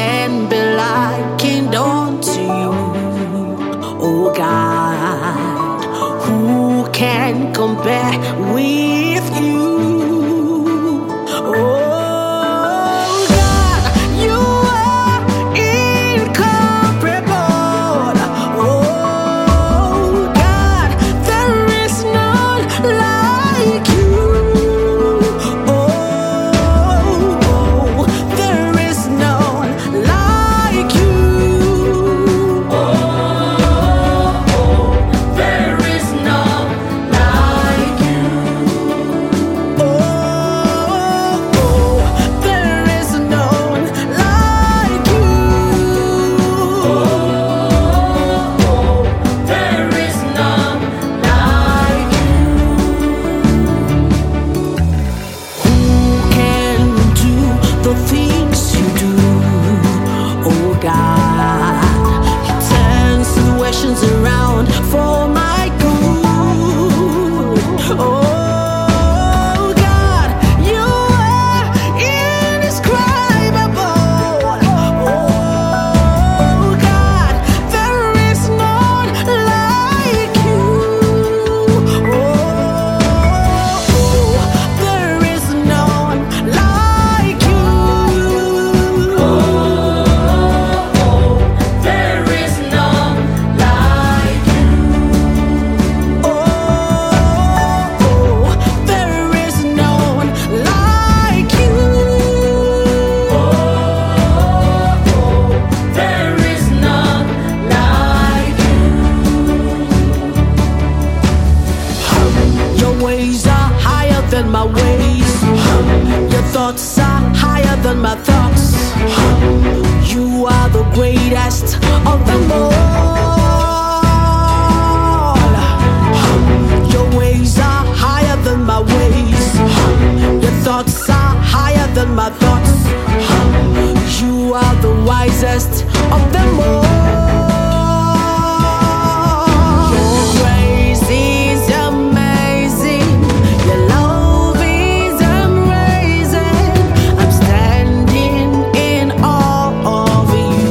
can be likened unto you, oh God? Who can compare with you? Oh God, you are incomparable. Oh God, there is none like you. Oh, there is none like you. There is none like you. Oh, there is none like you. There is none like you. Who can do the things you do, oh God? You turn situations around for my good. Oh God, you are indescribable. Oh God, there is none like you. Oh, there is none like you. There is none like you. Oh, there is none like you. There is none like you. Your ways are higher than my ways. Your thoughts are higher than my thoughts. You are the greatest of them all. Your ways are higher than my ways. Your thoughts are higher than my thoughts. You are the wisest of them all. Your grace is amazing. Your love is amazing. I'm standing in awe of you.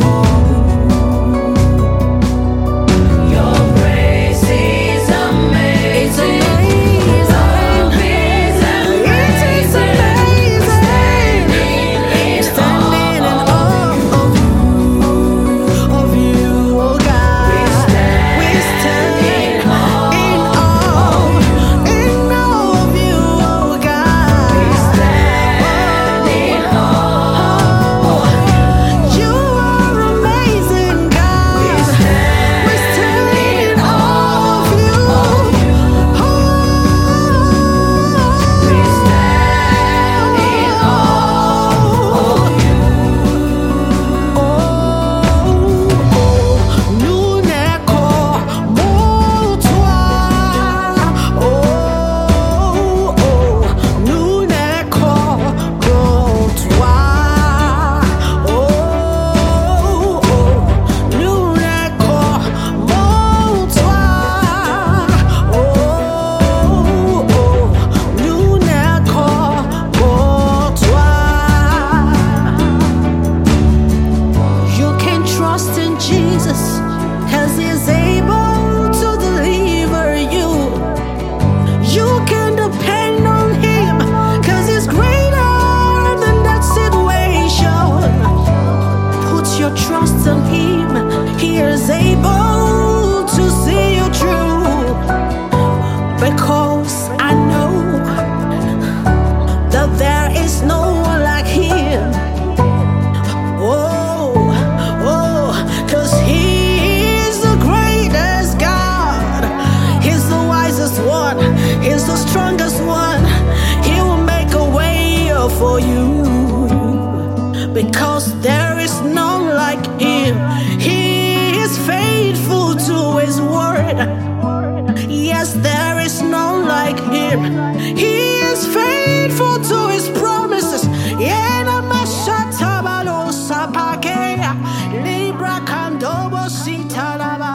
Your grace is amazing. Love is amazing. Standing in Standing in awe awe of you, oh God. We stand in awe of you, oh God. We stand in awe of You are amazing, God. We stand in awe of you. We stand in awe of you. Nous n'est comme toi. Nous n'est comme toi. Nous n'est comme toi. Nous n'est comme toi. You can trust in Jesus, 'cause He's able to deliver you. You can depend on Him, 'cause He's greater than that situation. Put your trust in Him, He is able to see you through. Because I know that there is no one like Him. Oh, 'cause He is the greatest God. He's the wisest one. He's the strongest one. He will make a way for you. Because there is none like Him. He is faithful to His word. Yes, there is none like Him. He is faithful to His promises. Yeah, Libra Candobo Sita